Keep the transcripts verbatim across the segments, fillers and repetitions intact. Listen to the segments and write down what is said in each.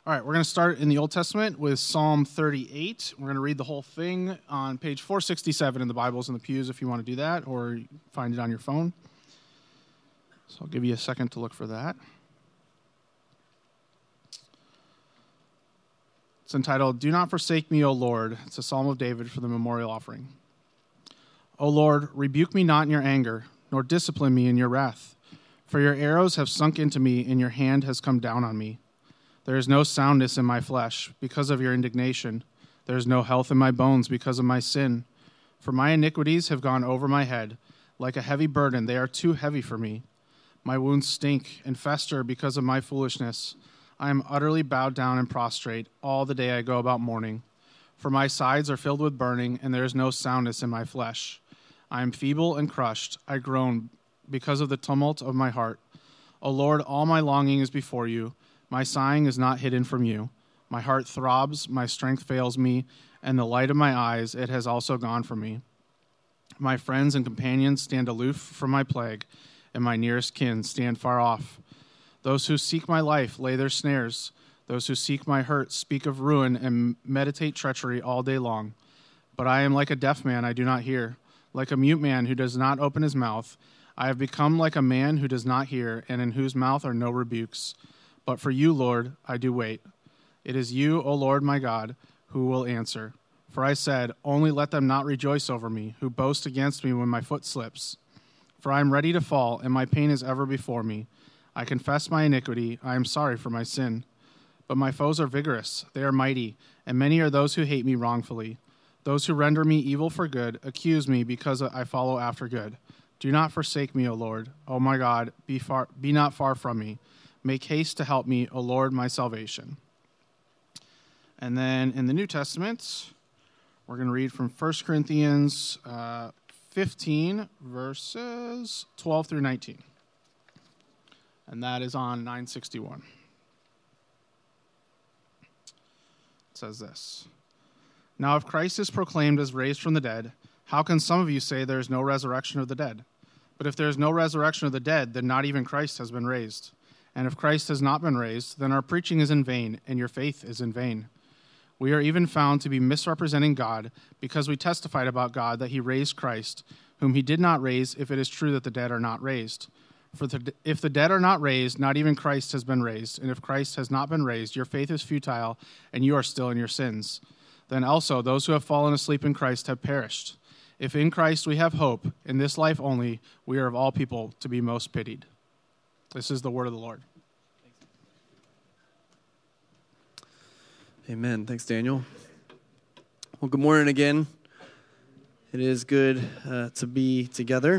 All right, we're going to start in the Old Testament with Psalm thirty-eight. We're going to read the whole thing on page four sixty-seven in the Bibles in the pews if you want to do that, or find it on your phone. So I'll give you a second to look for that. It's entitled, Do Not Forsake Me, O Lord. It's a Psalm of David for the memorial offering. O Lord, rebuke me not in your anger, nor discipline me in your wrath. For your arrows have sunk into me, and your hand has come down on me. There is no soundness in my flesh because of your indignation. There is no health in my bones because of my sin. For my iniquities have gone over my head. Like a heavy burden, they are too heavy for me. My wounds stink and fester because of my foolishness. I am utterly bowed down and prostrate all the day I go about mourning. For my sides are filled with burning, and there is no soundness in my flesh. I am feeble and crushed. I groan because of the tumult of my heart. O Lord, all my longing is before you. My sighing is not hidden from you. My heart throbs, my strength fails me, and the light of my eyes, it has also gone from me. My friends and companions stand aloof from my plague, and my nearest kin stand far off. Those who seek my life lay their snares. Those who seek my hurt speak of ruin and meditate treachery all day long. But I am like a deaf man, I do not hear, like a mute man who does not open his mouth. I have become like a man who does not hear, and in whose mouth are no rebukes. But for you, Lord, I do wait. It is you, O Lord my God, who will answer. For I said, only let them not rejoice over me, who boast against me when my foot slips. For I am ready to fall, and my pain is ever before me. I confess my iniquity, I am sorry for my sin. But my foes are vigorous, they are mighty, and many are those who hate me wrongfully. Those who render me evil for good accuse me because I follow after good. Do not forsake me, O Lord. O my God, be far, be not far from me. Make haste to help me, O Lord, my salvation. And then in the New Testament, we're going to read from First Corinthians uh, fifteen, verses twelve through nineteen. And that is on nine sixty-one. It says this. Now if Christ is proclaimed as raised from the dead, how can some of you say there is no resurrection of the dead? But if there is no resurrection of the dead, then not even Christ has been raised. And if Christ has not been raised, then our preaching is in vain, and your faith is in vain. We are even found to be misrepresenting God, because we testified about God that he raised Christ, whom he did not raise, if it is true that the dead are not raised. For the, if the dead are not raised, not even Christ has been raised. And if Christ has not been raised, your faith is futile, and you are still in your sins. Then also those who have fallen asleep in Christ have perished. If in Christ we have hope, in this life only, we are of all people to be most pitied. This is the word of the Lord. Amen. Thanks, Daniel. Well, good morning again. It is good uh, to be together.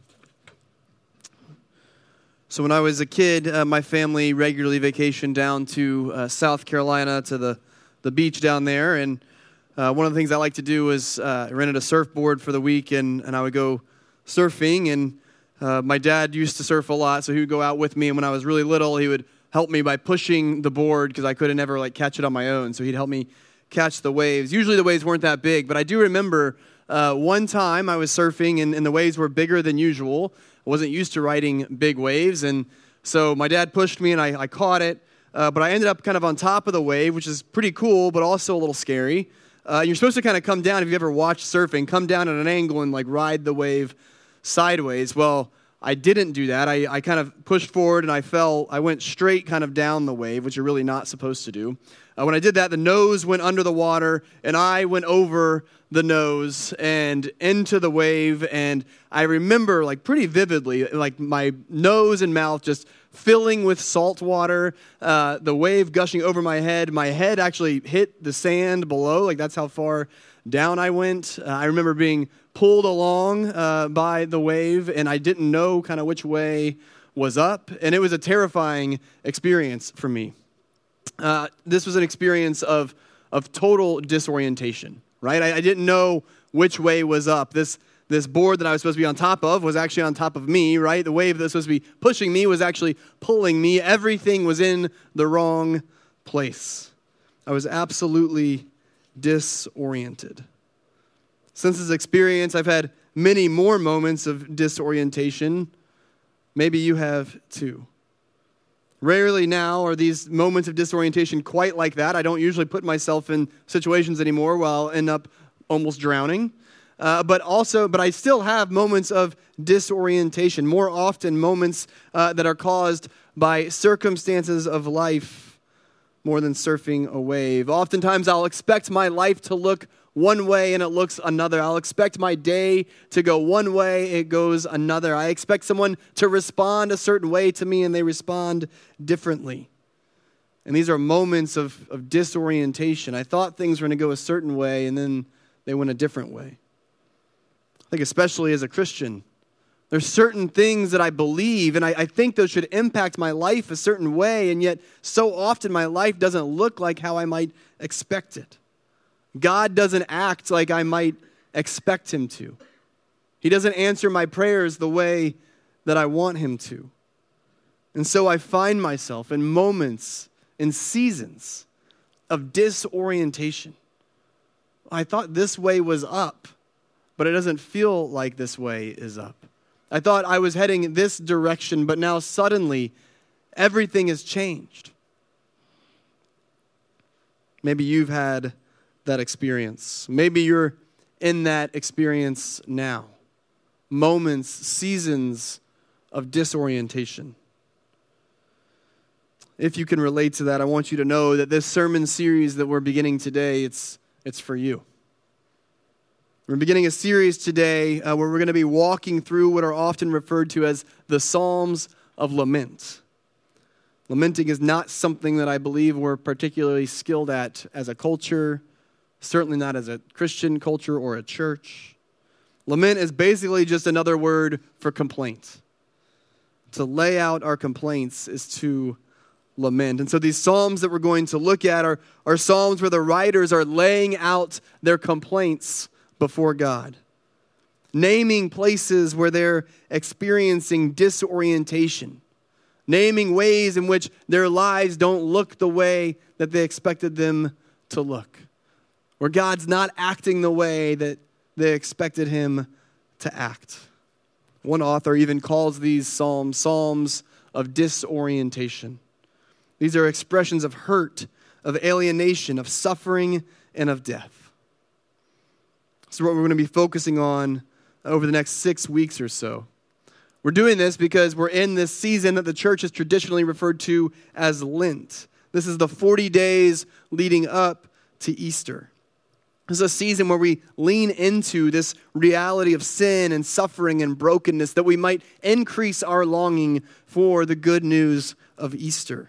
So when I was a kid, uh, my family regularly vacationed down to uh, South Carolina to the, the beach down there. And uh, one of the things I like to do is uh, I rented a surfboard for the week, and, and I would go surfing. And uh, my dad used to surf a lot, so he would go out with me. And when I was really little, he would help me by pushing the board because I couldn't ever like catch it on my own. So he'd help me catch the waves. Usually the waves weren't that big, but I do remember uh, one time I was surfing and, and the waves were bigger than usual. I wasn't used to riding big waves, and so my dad pushed me and I, I caught it, uh, but I ended up kind of on top of the wave, which is pretty cool, but also a little scary. Uh, you're supposed to kind of come down, if you've ever watched surfing, come down at an angle and like ride the wave sideways. Well, I didn't do that. I, I kind of pushed forward and I fell. I went straight kind of down the wave, which you're really not supposed to do. Uh, when I did that, the nose went under the water and I went over the nose and into the wave. And I remember like pretty vividly, like my nose and mouth just filling with salt water, uh, the wave gushing over my head. My head actually hit the sand below. Like that's how far down I went. Uh, I remember being pulled along uh, by the wave, and I didn't know kind of which way was up, and it was a terrifying experience for me. Uh, this was an experience of of total disorientation, right? I, I didn't know which way was up. This this board that I was supposed to be on top of was actually on top of me, right? The wave that was supposed to be pushing me was actually pulling me. Everything was in the wrong place. I was absolutely disoriented. Since this experience, I've had many more moments of disorientation. Maybe you have too. Rarely now are these moments of disorientation quite like that. I don't usually put myself in situations anymore where I'll end up almost drowning. Uh, but also, but I still have moments of disorientation, more often moments uh, that are caused by circumstances of life more than surfing a wave. Oftentimes I'll expect my life to look one way and it looks another. I'll expect my day to go one way, it goes another. I expect someone to respond a certain way to me and they respond differently. And these are moments of, of disorientation. I thought things were going to go a certain way and then they went a different way. I think especially as a Christian, there's certain things that I believe and I, I think those should impact my life a certain way, and yet so often my life doesn't look like how I might expect it. God doesn't act like I might expect him to. He doesn't answer my prayers the way that I want him to. And so I find myself in moments, in seasons of disorientation. I thought this way was up, but it doesn't feel like this way is up. I thought I was heading this direction, but now suddenly everything has changed. Maybe you've had that experience. Maybe you're in that experience now. Moments, seasons of disorientation. If you can relate to that, I want you to know that this sermon series that we're beginning today, it's, it's for you. We're beginning a series today uh, where we're going to be walking through what are often referred to as the Psalms of Lament. Lamenting is not something that I believe we're particularly skilled at as a culture, certainly not as a Christian culture or a church. Lament is basically just another word for complaint. To lay out our complaints is to lament. And so these psalms that we're going to look at are, are psalms where the writers are laying out their complaints before God, naming places where they're experiencing disorientation, naming ways in which their lives don't look the way that they expected them to look, where God's not acting the way that they expected him to act. One author even calls these psalms psalms of disorientation. These are expressions of hurt, of alienation, of suffering, and of death. This is what we're going to be focusing on over the next six weeks or so. We're doing this because we're in this season that the church has traditionally referred to as Lent. This is the forty days leading up to Easter. This is a season where we lean into this reality of sin and suffering and brokenness that we might increase our longing for the good news of Easter.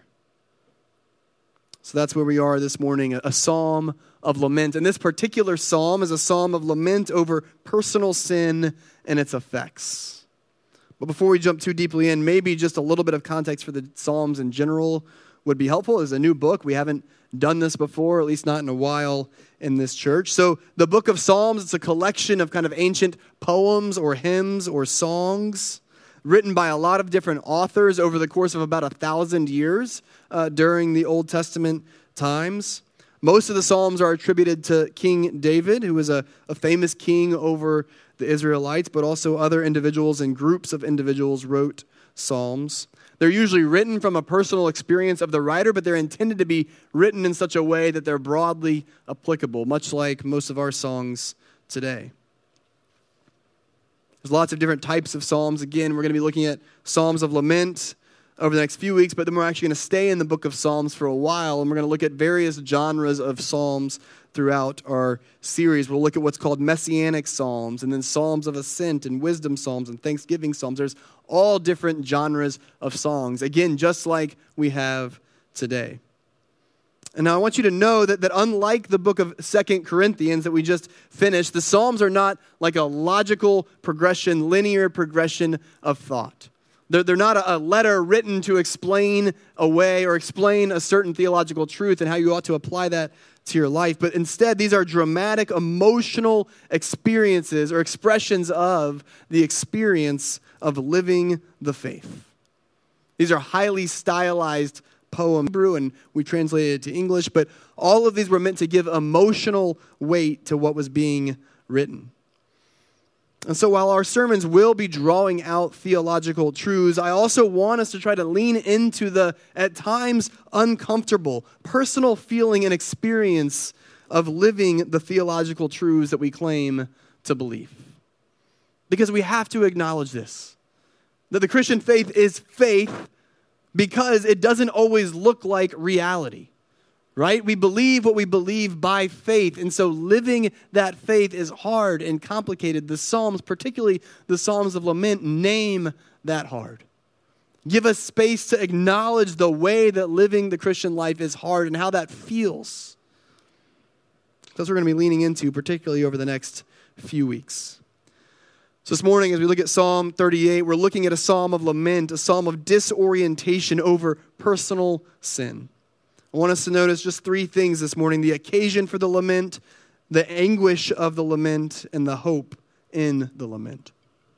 So that's where we are this morning, a psalm of lament. And this particular psalm is a psalm of lament over personal sin and its effects. But before we jump too deeply in, maybe just a little bit of context for the Psalms in general would be helpful. It's a new book. We haven't done this before, at least not in a while in this church. So the book of Psalms, it's a collection of kind of ancient poems or hymns or songs written by a lot of different authors over the course of about a thousand years uh, during the Old Testament times. Most of the Psalms are attributed to King David, who was a, a famous king over the Israelites, but also other individuals and groups of individuals wrote Psalms. They're usually written from a personal experience of the writer, but they're intended to be written in such a way that they're broadly applicable, much like most of our songs today. There's lots of different types of psalms. Again, we're going to be looking at psalms of lament over the next few weeks, but then we're actually going to stay in the book of Psalms for a while, and we're going to look at various genres of psalms throughout our series. We'll look at what's called messianic psalms, and then psalms of ascent, and wisdom psalms, and thanksgiving psalms. There's all different genres of songs, again, just like we have today. And now I want you to know that, that unlike the book of Second Corinthians that we just finished, the Psalms are not like a logical progression, linear progression of thought. They're, they're not a, a letter written to explain a way or explain a certain theological truth and how you ought to apply that to your life. But instead, these are dramatic, emotional experiences or expressions of the experience of living the faith. These are highly stylized poem Hebrew, and we translated it to English, but all of these were meant to give emotional weight to what was being written. And so while our sermons will be drawing out theological truths, I also want us to try to lean into the, at times, uncomfortable, personal feeling and experience of living the theological truths that we claim to believe. Because we have to acknowledge this, that the Christian faith is faith because it doesn't always look like reality. Right? We believe what we believe by faith. And so living that faith is hard and complicated. The Psalms, particularly the Psalms of Lament, name that hard. Give us space to acknowledge the way that living the Christian life is hard and how that feels. That's what we're going to be leaning into, particularly over the next few weeks. So this morning, as we look at Psalm thirty-eight, we're looking at a psalm of lament, a psalm of disorientation over personal sin. I want us to notice just three things this morning: the occasion for the lament, the anguish of the lament, and the hope in the lament.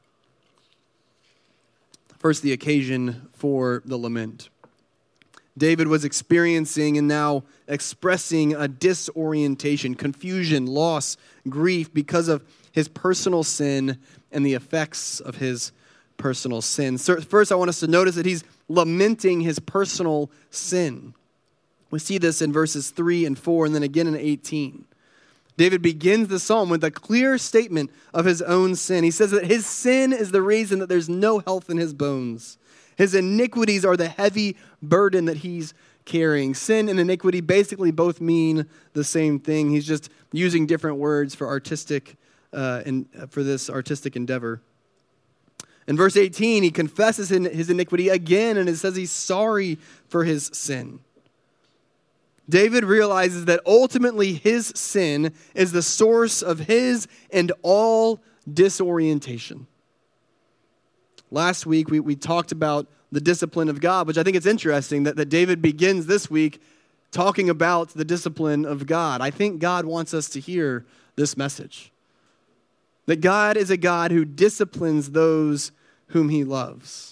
First, the occasion for the lament. David was experiencing and now expressing a disorientation, confusion, loss, grief because of his personal sin and the effects of his personal sin. First, I want us to notice that he's lamenting his personal sin. We see this in verses three and four, and then again in eighteen. David begins the psalm with a clear statement of his own sin. He says that his sin is the reason that there's no health in his bones. His iniquities are the heavy burden that he's carrying. Sin and iniquity basically both mean the same thing. He's just using different words for artistic, uh, and for this artistic endeavor. In verse eighteen, he confesses his iniquity again, and it says he's sorry for his sin. David realizes that ultimately his sin is the source of his and all disorientation. Last week, we, we talked about the discipline of God, which I think it's interesting that, that David begins this week talking about the discipline of God. I think God wants us to hear this message. That God is a God who disciplines those whom he loves.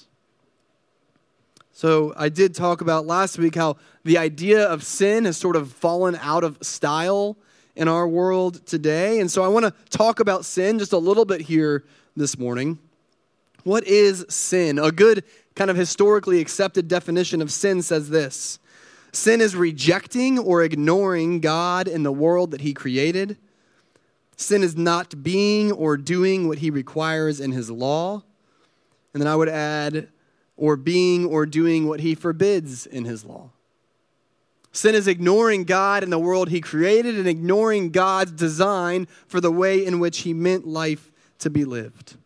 So I did talk about last week how the idea of sin has sort of fallen out of style in our world today. And so I want to talk about sin just a little bit here this morning. What is sin? A good kind of historically accepted definition of sin says this: sin is rejecting or ignoring God and the world that he created. Sin is not being or doing what he requires in his law. And then I would add, or being or doing what he forbids in his law. Sin is ignoring God and the world he created and ignoring God's design for the way in which he meant life to be lived.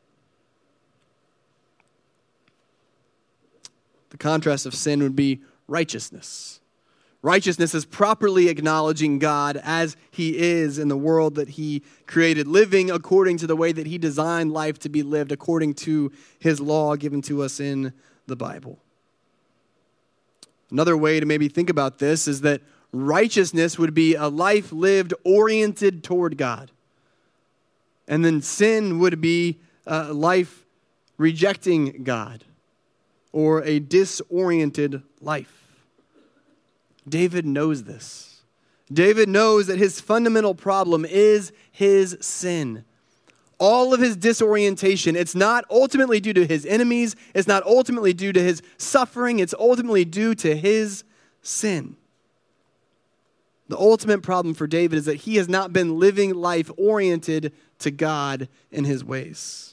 The contrast of sin would be righteousness. Righteousness is properly acknowledging God as he is in the world that he created, living according to the way that he designed life to be lived, according to his law given to us in the Bible. Another way to maybe think about this is that righteousness would be a life lived oriented toward God. And then sin would be a life rejecting God, or a disoriented life. David knows this. David knows that his fundamental problem is his sin. All of his disorientation, it's not ultimately due to his enemies. It's not ultimately due to his suffering. It's ultimately due to his sin. The ultimate problem for David is that he has not been living life oriented to God and his ways.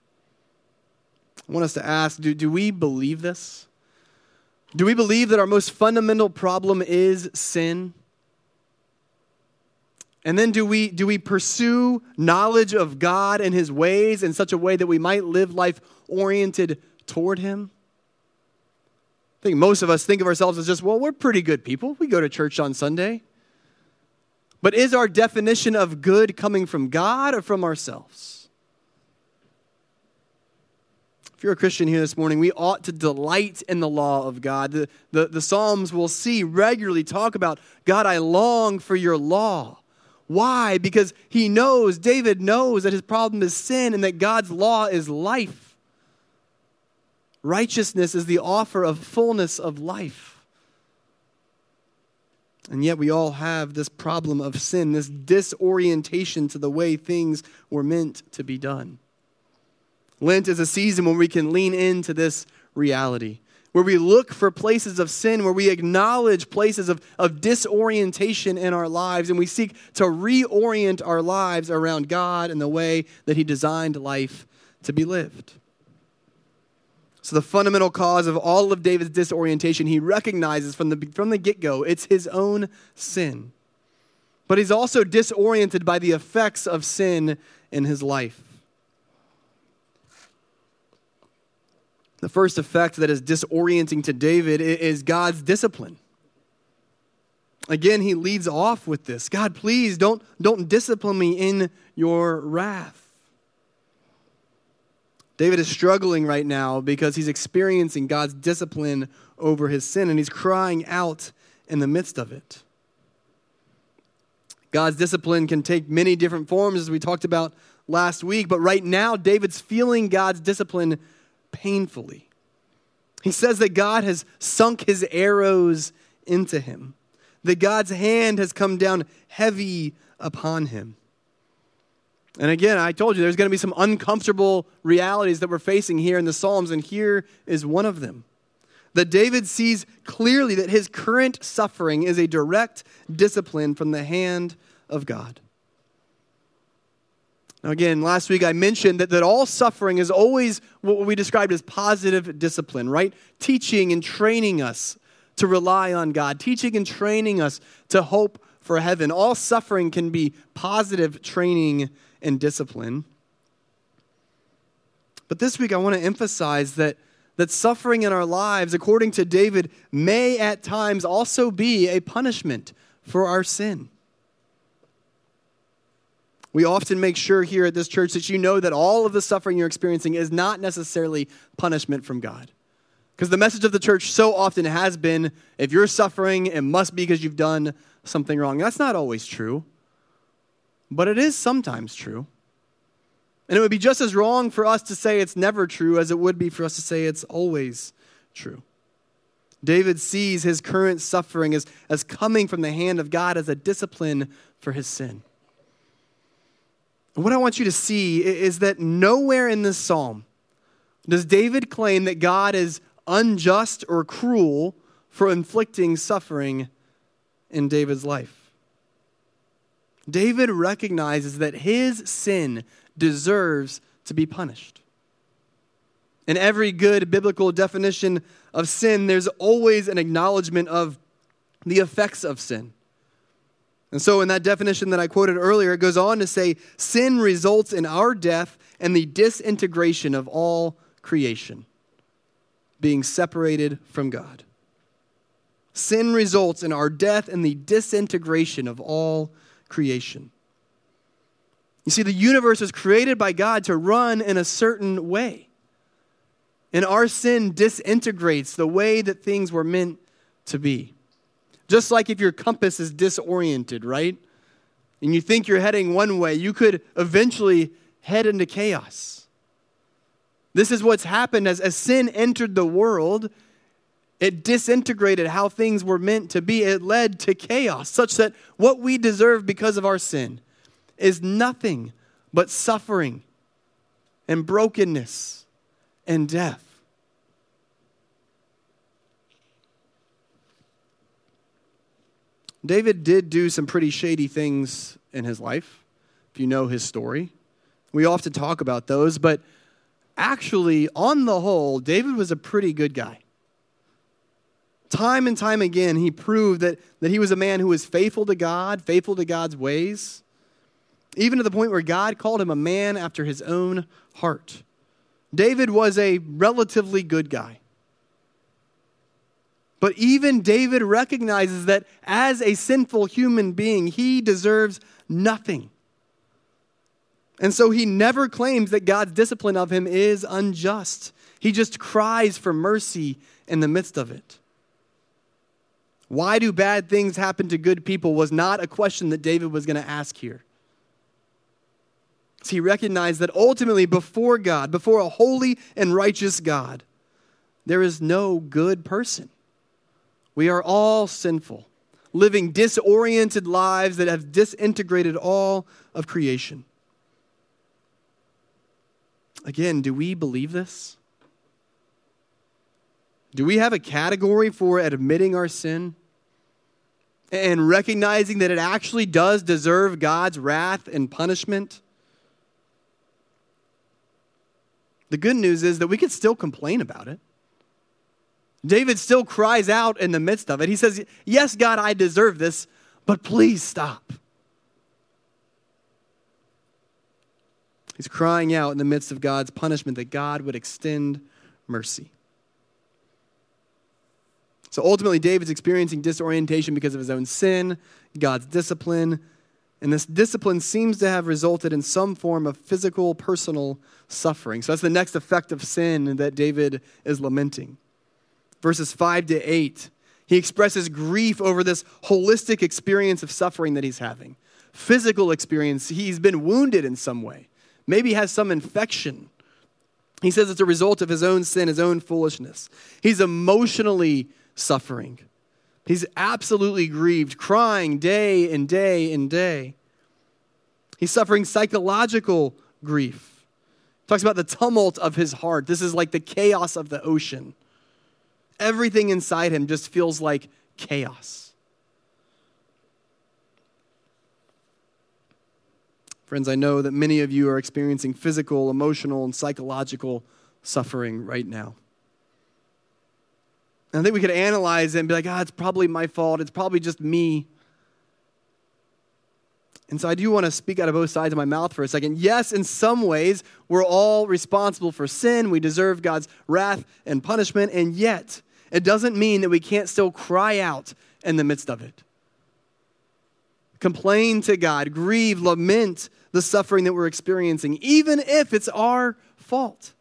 I want us to ask, do, do we believe this? Do we believe that our most fundamental problem is sin? And then do we do we pursue knowledge of God and his ways in such a way that we might live life oriented toward him? I think most of us think of ourselves as just, well, we're pretty good people. We go to church on Sunday. But is our definition of good coming from God or from ourselves? If you're a Christian here this morning, we ought to delight in the law of God. The, the, the Psalms we'll see regularly talk about, God, I long for your law. Why? Because he knows, David knows that his problem is sin and that God's law is life. Righteousness is the offer of fullness of life. And yet we all have this problem of sin, this disorientation to the way things were meant to be done. Lent is a season when we can lean into this reality, where we look for places of sin, where we acknowledge places of, of disorientation in our lives, and we seek to reorient our lives around God and the way that he designed life to be lived. So the fundamental cause of all of David's disorientation, he recognizes from the, from the get-go, it's his own sin. But he's also disoriented by the effects of sin in his life. The first effect that is disorienting to David is God's discipline. Again, he leads off with this. God, please don't, don't discipline me in your wrath. David is struggling right now because he's experiencing God's discipline over his sin, and he's crying out in the midst of it. God's discipline can take many different forms, as we talked about last week, but right now, David's feeling God's discipline painfully. He says that God has sunk his arrows into him, that God's hand has come down heavy upon him. And again, I told you there's going to be some uncomfortable realities that we're facing here in the Psalms, and here is one of them. That David sees clearly that his current suffering is a direct discipline from the hand of God. Now again, last week I mentioned that, that all suffering is always what we described as positive discipline, right? Teaching and training us to rely on God, teaching and training us to hope for heaven. All suffering can be positive training and discipline. But this week I want to emphasize that, that suffering in our lives, according to David, may at times also be a punishment for our sin. We often make sure here at this church that you know that all of the suffering you're experiencing is not necessarily punishment from God. Because the message of the church so often has been, if you're suffering, it must be because you've done something wrong. That's not always true, but it is sometimes true. And it would be just as wrong for us to say it's never true as it would be for us to say it's always true. David sees his current suffering as, as coming from the hand of God as a discipline for his sin. And what I want you to see is that nowhere in this psalm does David claim that God is unjust or cruel for inflicting suffering in David's life. David recognizes that his sin deserves to be punished. In every good biblical definition of sin, there's always an acknowledgement of the effects of sin. And so in that definition that I quoted earlier, it goes on to say, sin results in our death and the disintegration of all creation, being separated from God. Sin results in our death and the disintegration of all creation. You see, the universe was created by God to run in a certain way. And our sin disintegrates the way that things were meant to be. Just like if your compass is disoriented, right? And you think you're heading one way, you could eventually head into chaos. This is what's happened as, as sin entered the world. It disintegrated how things were meant to be. It led to chaos, such that what we deserve because of our sin is nothing but suffering and brokenness and death. David did do some pretty shady things in his life, if you know his story. We often talk about those, but actually, on the whole, David was a pretty good guy. Time and time again, he proved that, that he was a man who was faithful to God, faithful to God's ways, even to the point where God called him a man after his own heart. David was a relatively good guy. But even David recognizes that as a sinful human being, he deserves nothing. And so he never claims that God's discipline of him is unjust. He just cries for mercy in the midst of it. Why do bad things happen to good people was not a question that David was going to ask here. So he recognized that ultimately before God, before a holy and righteous God, there is no good person. We are all sinful, living disoriented lives that have disintegrated all of creation. Again, do we believe this? Do we have a category for admitting our sin and recognizing that it actually does deserve God's wrath and punishment? The good news is that we can still complain about it. David still cries out in the midst of it. He says, yes, God, I deserve this, but please stop. He's crying out in the midst of God's punishment that God would extend mercy. So ultimately, David's experiencing disorientation because of his own sin, God's discipline, and this discipline seems to have resulted in some form of physical, personal suffering. So that's the next effect of sin that David is lamenting. Verses five to eight, he expresses grief over this holistic experience of suffering that he's having. Physical experience, he's been wounded in some way. Maybe has some infection. He says it's a result of his own sin, his own foolishness. He's emotionally suffering. He's absolutely grieved, crying day and day and day. He's suffering psychological grief. He talks about the tumult of his heart. This is like the chaos of the ocean. Everything inside him just feels like chaos. Friends, I know that many of you are experiencing physical, emotional, and psychological suffering right now. And I think we could analyze it and be like, ah, it's probably my fault. It's probably just me. And so I do want to speak out of both sides of my mouth for a second. Yes, in some ways, we're all responsible for sin. We deserve God's wrath and punishment. And yet, it doesn't mean that we can't still cry out in the midst of it. Complain to God, grieve, lament the suffering that we're experiencing, even if it's our fault.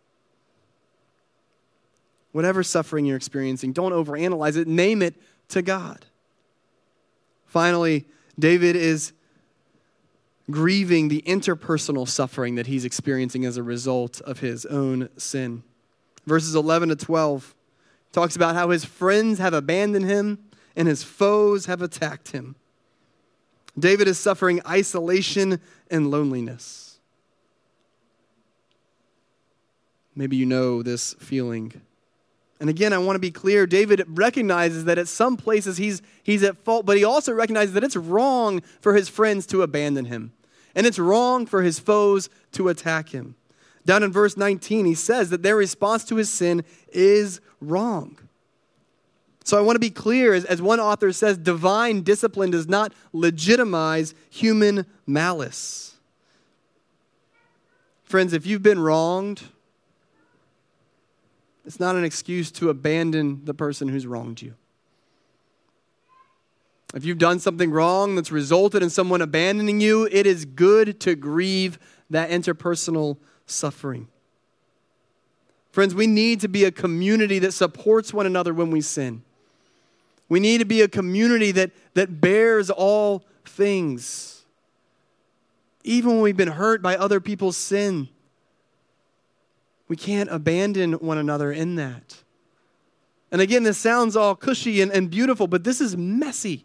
Whatever suffering you're experiencing, don't overanalyze it. Name it to God. Finally, David is grieving the interpersonal suffering that he's experiencing as a result of his own sin. Verses eleven to twelve talks about how his friends have abandoned him and his foes have attacked him. David is suffering isolation and loneliness. Maybe you know this feeling. And again, I want to be clear, David recognizes that at some places he's, he's at fault, but he also recognizes that it's wrong for his friends to abandon him. And it's wrong for his foes to attack him. Down in verse nineteen, he says that their response to his sin is wrong. So I want to be clear, as, as one author says, divine discipline does not legitimize human malice. Friends, if you've been wronged, it's not an excuse to abandon the person who's wronged you. If you've done something wrong that's resulted in someone abandoning you, it is good to grieve that interpersonal suffering. Friends, we need to be a community that supports one another when we sin. We need to be a community that, that bears all things. Even when we've been hurt by other people's sin, we can't abandon one another in that. And again, this sounds all cushy and, and beautiful, but this is messy.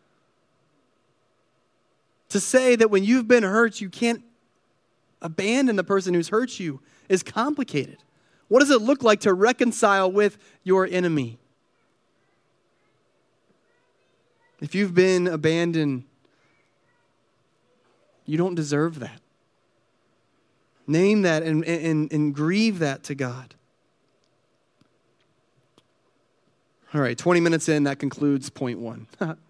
To say that when you've been hurt, you can't abandon the person who's hurt you is complicated. What does it look like to reconcile with your enemy? If you've been abandoned, you don't deserve that. Name that and, and, and grieve that to God. All right, twenty minutes in, that concludes point one.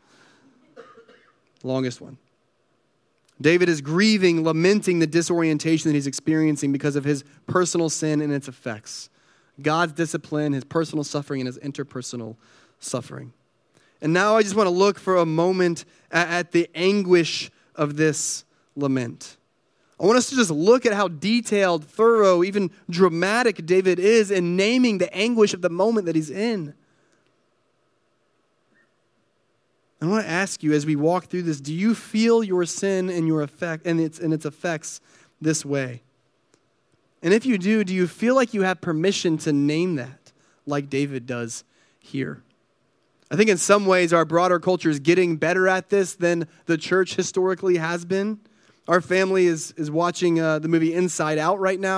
Longest one. David is grieving, lamenting the disorientation that he's experiencing because of his personal sin and its effects. God's discipline, his personal suffering, and his interpersonal suffering. And now I just want to look for a moment at, at the anguish of this lament. I want us to just look at how detailed, thorough, even dramatic David is in naming the anguish of the moment that he's in. I want to ask you as we walk through this, do you feel your sin and your effect and its and its effects this way? And if you do, do you feel like you have permission to name that like David does here? I think in some ways our broader culture is getting better at this than the church historically has been. Our family is, is watching uh, the movie Inside Out right now.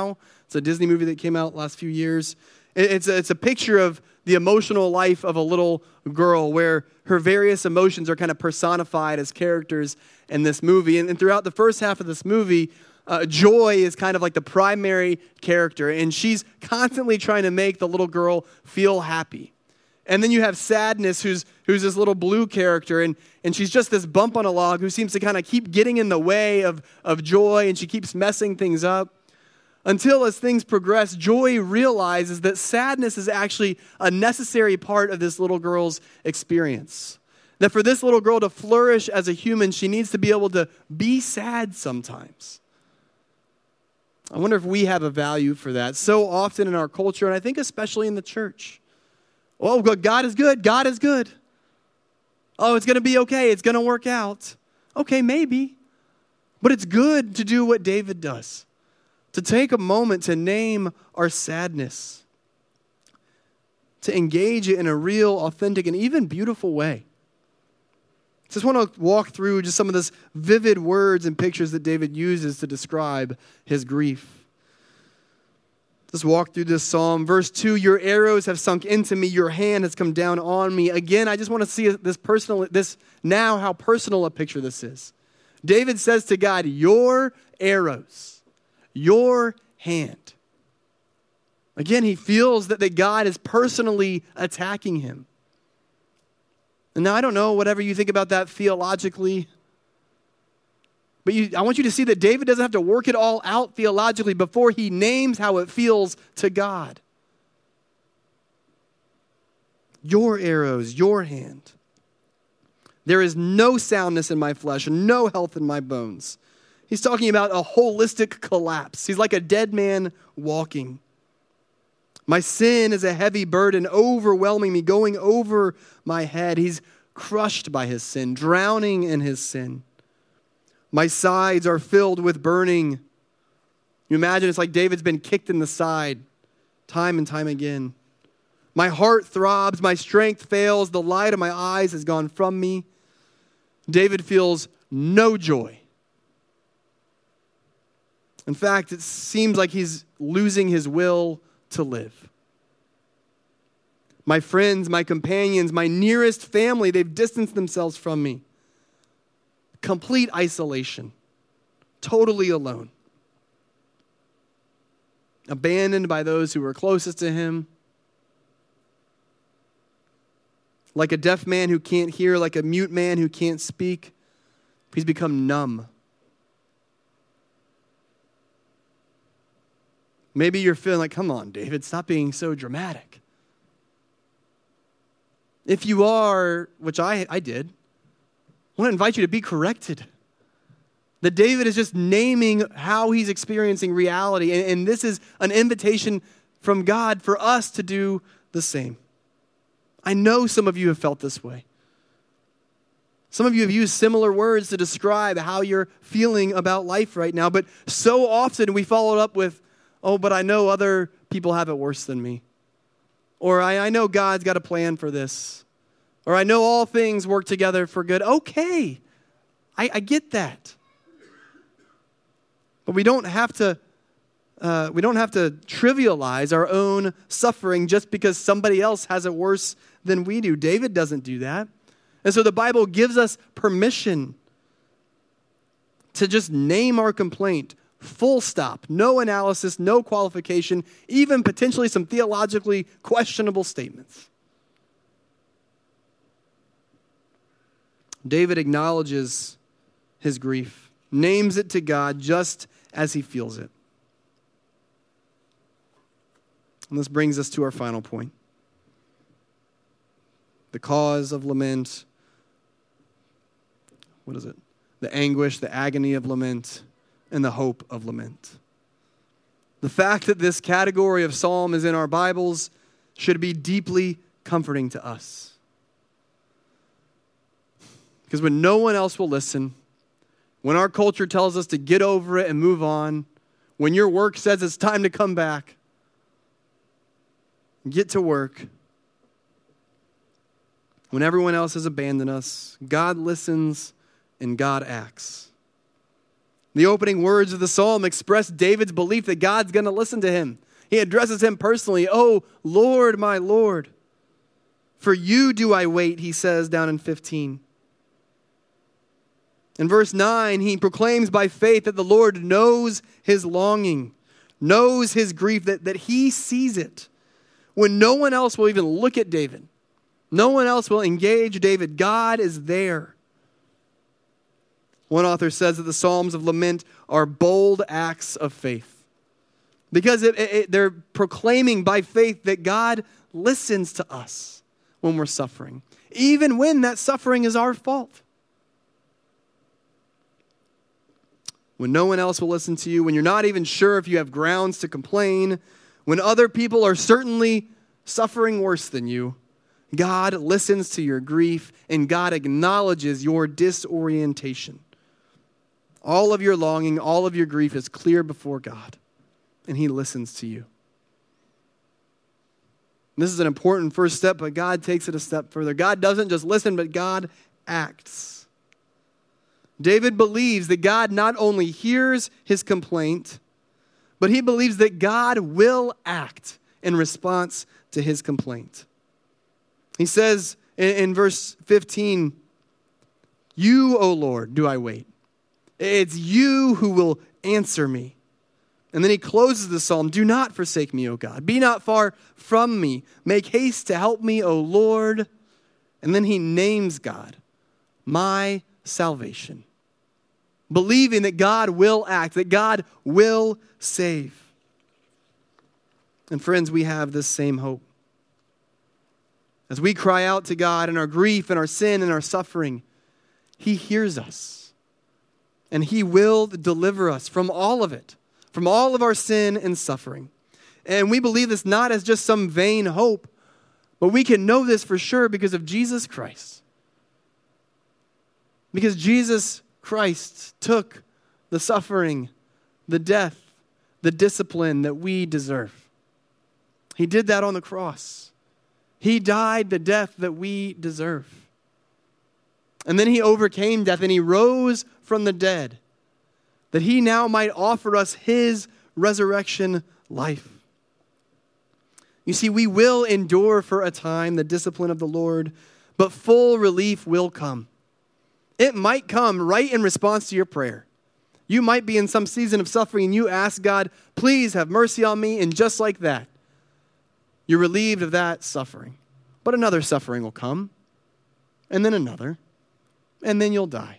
It's a Disney movie that came out last few years. It's a, it's a picture of the emotional life of a little girl where her various emotions are kind of personified as characters in this movie. And, and throughout the first half of this movie, uh, Joy is kind of like the primary character, and she's constantly trying to make the little girl feel happy. And then you have Sadness, who's who's this little blue character, and, and she's just this bump on a log who seems to kind of keep getting in the way of, of Joy, and she keeps messing things up. Until as things progress, Joy realizes that sadness is actually a necessary part of this little girl's experience. That for this little girl to flourish as a human, she needs to be able to be sad sometimes. I wonder if we have a value for that so often in our culture, and I think especially in the church. Oh, God is good. God is good. Oh, it's going to be okay. It's going to work out. Okay, maybe. But it's good to do what David does. To take a moment to name our sadness. To engage it in a real, authentic, and even beautiful way. Just want to walk through just some of those vivid words and pictures that David uses to describe his grief. Let's walk through this psalm. Verse two, your arrows have sunk into me, your hand has come down on me. Again, I just want to see this personal, this now how personal a picture this is. David says to God, your arrows, your hand. Again, he feels that, that God is personally attacking him. And now I don't know whatever you think about that theologically, but you, I want you to see that David doesn't have to work it all out theologically before he names how it feels to God. Your arrows, your hand. There is no soundness in my flesh and no health in my bones. He's talking about a holistic collapse. He's like a dead man walking. My sin is a heavy burden overwhelming me, going over my head. He's crushed by his sin, drowning in his sin. My sides are filled with burning. You imagine it's like David's been kicked in the side time and time again. My heart throbs, my strength fails, the light of my eyes has gone from me. David feels no joy. In fact, it seems like he's losing his will to live. My friends, my companions, my nearest family, they've distanced themselves from me. Complete isolation. Totally alone. Abandoned by those who were closest to him. Like a deaf man who can't hear, like a mute man who can't speak. He's become numb. Maybe you're feeling like, come on, David, stop being so dramatic. If you are, which I, I did, I want to invite you to be corrected. That David is just naming how he's experiencing reality. And, and this is an invitation from God for us to do the same. I know some of you have felt this way. Some of you have used similar words to describe how you're feeling about life right now. But so often we follow it up with, oh, but I know other people have it worse than me. Or I, I know God's got a plan for this. Or I know all things work together for good. Okay, I, I get that. But we don't have to uh, we don't have to trivialize our own suffering just because somebody else has it worse than we do. David doesn't do that. And so the Bible gives us permission to just name our complaint. Full stop. No analysis, no qualification, even potentially some theologically questionable statements. David acknowledges his grief, names it to God just as he feels it. And this brings us to our final point. The cause of lament. What is it? The anguish, the agony of lament, and the hope of lament. The fact that this category of psalm is in our Bibles should be deeply comforting to us. Because when no one else will listen, when our culture tells us to get over it and move on, when your work says it's time to come back, get to work, when everyone else has abandoned us, God listens and God acts. The opening words of the psalm express David's belief that God's going to listen to him. He addresses him personally. "Oh, Lord, my Lord, for you do I wait," he says down in fifteen. In verse nine, he proclaims by faith that the Lord knows his longing, knows his grief, that, that he sees it. When no one else will even look at David, no one else will engage David, God is there. One author says that the Psalms of Lament are bold acts of faith because it, it, they're proclaiming by faith that God listens to us when we're suffering, even when that suffering is our fault. When no one else will listen to you, when you're not even sure if you have grounds to complain, when other people are certainly suffering worse than you, God listens to your grief and God acknowledges your disorientation. All of your longing, all of your grief is clear before God, and he listens to you. This is an important first step, but God takes it a step further. God doesn't just listen, but God acts. David believes that God not only hears his complaint, but he believes that God will act in response to his complaint. He says in, in verse fifteen, "You, O Lord, do I wait. It's you who will answer me." And then he closes the psalm, "Do not forsake me, O God. Be not far from me. Make haste to help me, O Lord." And then he names God, my salvation, believing that God will act, that God will save. And friends, we have this same hope. As we cry out to God in our grief and our sin and our suffering, he hears us. And he will deliver us from all of it, from all of our sin and suffering. And we believe this not as just some vain hope, but we can know this for sure because of Jesus Christ. Because Jesus Christ took the suffering, the death, the discipline that we deserve. He did that on the cross. He died the death that we deserve. And then he overcame death and he rose from the dead, that he now might offer us his resurrection life. You see, we will endure for a time the discipline of the Lord, but full relief will come. It might come right in response to your prayer. You might be in some season of suffering and you ask God, "Please have mercy on me," and just like that, you're relieved of that suffering. But another suffering will come, and then another, and then you'll die.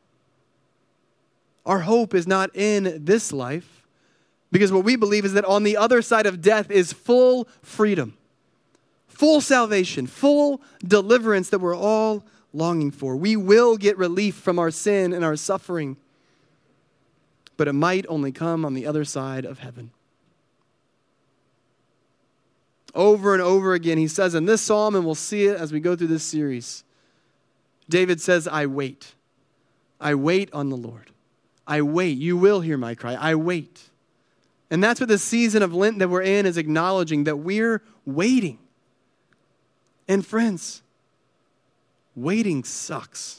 Our hope is not in this life, because what we believe is that on the other side of death is full freedom, full salvation, full deliverance that we're all longing for. We will get relief from our sin and our suffering, but it might only come on the other side of heaven. Over and over again, he says in this psalm, and we'll see it as we go through this series, David says, "I wait. I wait on the Lord. I wait. You will hear my cry. I wait." And that's what the season of Lent that we're in is acknowledging, that we're waiting. And friends, waiting sucks.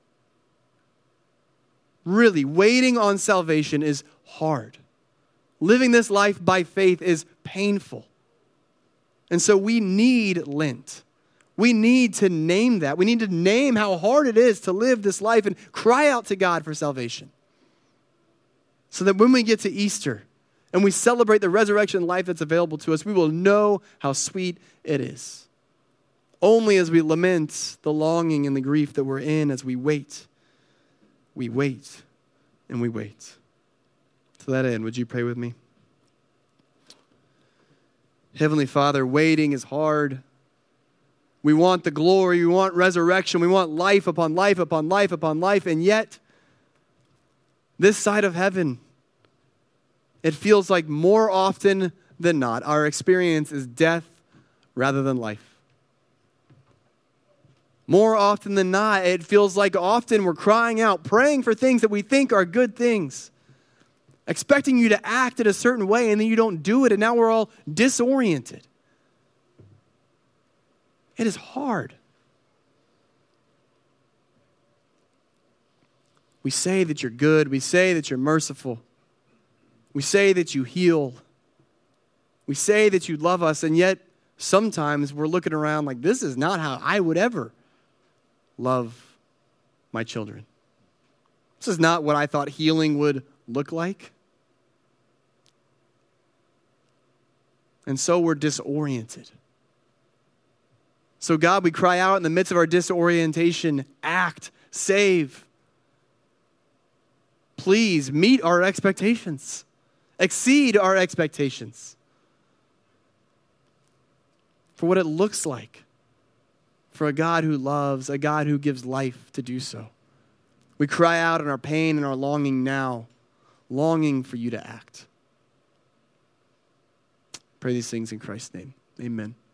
Really, waiting on salvation is hard. Living this life by faith is painful. And so we need Lent. We need to name that. We need to name how hard it is to live this life and cry out to God for salvation. So that when we get to Easter and we celebrate the resurrection life that's available to us, we will know how sweet it is. Only as we lament the longing and the grief that we're in as we wait, we wait and we wait. To that end, would you pray with me? Heavenly Father, waiting is hard. We want the glory, we want resurrection, we want life upon life upon life upon life, and yet, this side of heaven, it feels like more often than not, our experience is death rather than life. More often than not, it feels like often we're crying out, praying for things that we think are good things, expecting you to act in a certain way, and then you don't do it, and now we're all disoriented. It is hard. We say that you're good. We say that you're merciful. We say that you heal. We say that you love us, and yet sometimes we're looking around like, this is not how I would ever love my children. This is not what I thought healing would look like. And so we're disoriented. So God, we cry out in the midst of our disorientation, act, save. Please meet our expectations. Exceed our expectations. For what it looks like for a God who loves, a God who gives life to do so. We cry out in our pain and our longing now, longing for you to act. Pray these things in Christ's name. Amen.